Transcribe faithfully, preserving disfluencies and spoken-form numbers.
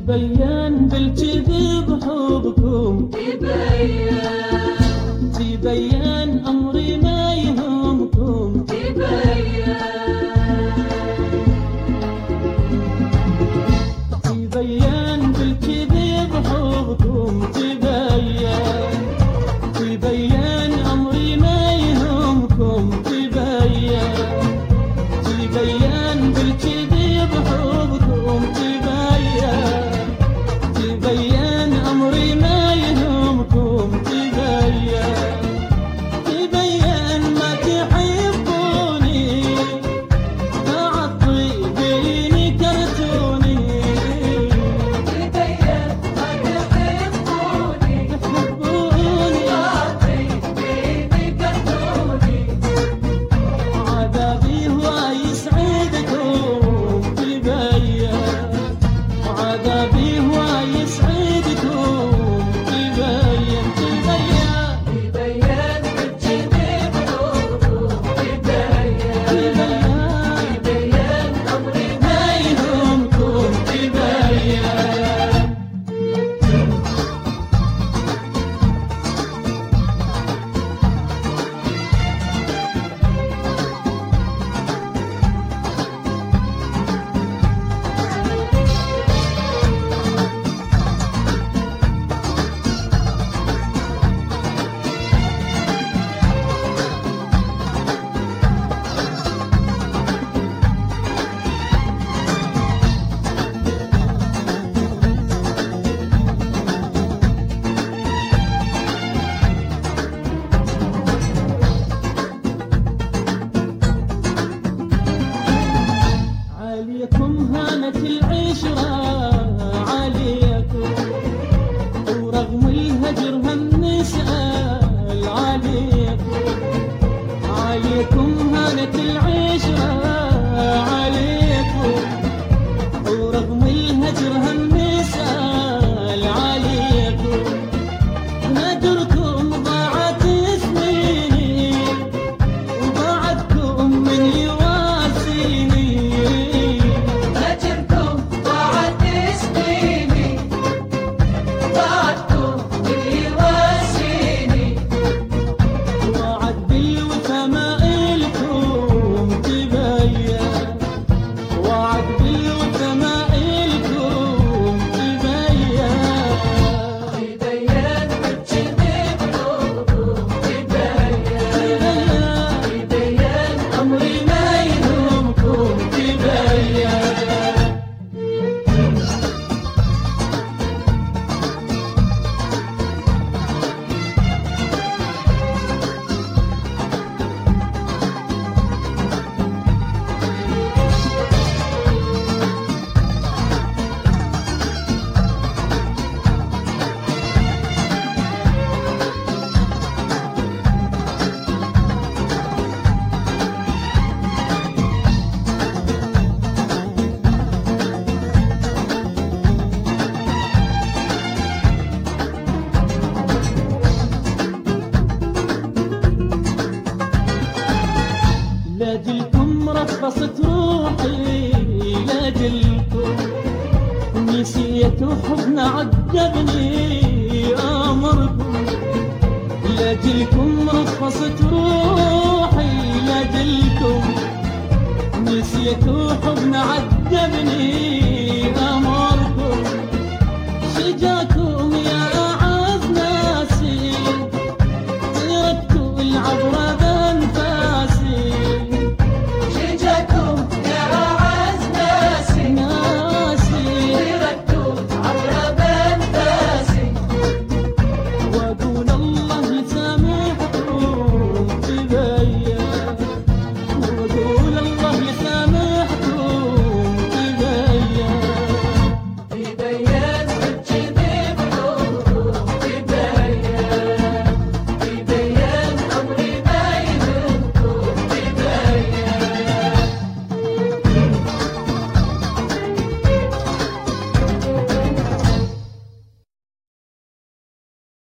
تبين بالكذب حبكم، تبين تبين أمري ما يهمكم، تبين تبين بالكذب حبكم، تبين تبين أمري ما يهمكم، تبين تبين بالكذب حبكم، تبين تبين أمري ما يهمكم، تبين تبين ما تحبوني بعد طيبين كرتوني، تبين ما تحبوني تحبوني طيبين كرتوني، عذابي هو يسعدكم، تبين عذابي هو يسعدكم، تبين تبين تبين بالكذب حبكم، تبين تبين أمري ما يهمكم، تبين عليكم هانت العشرة، عليكم ورغم الهجر هم نسأل، عليكم عليكم هانت العشرة، عليكم ورغم الهجر هم نسأل، عليكم نادركم ضاعت سنيني وبعدكم من يواسيني، أجركم ضاعت سنيني بعدكم من يواسيني، وعد بالوفا ما إلكم، تبين وعد بالوفا ما إلكم، تبين تبين بالكذب حبكم، تبين تبين أمري ما يهمكم، تبين لاجلكم رخصت روحي، لاجلكم نسيت حزن عذبني أمركم، لاجلكم رخصت روحي، لاجلكم نسيت حزن عذبني أمركم، شجاك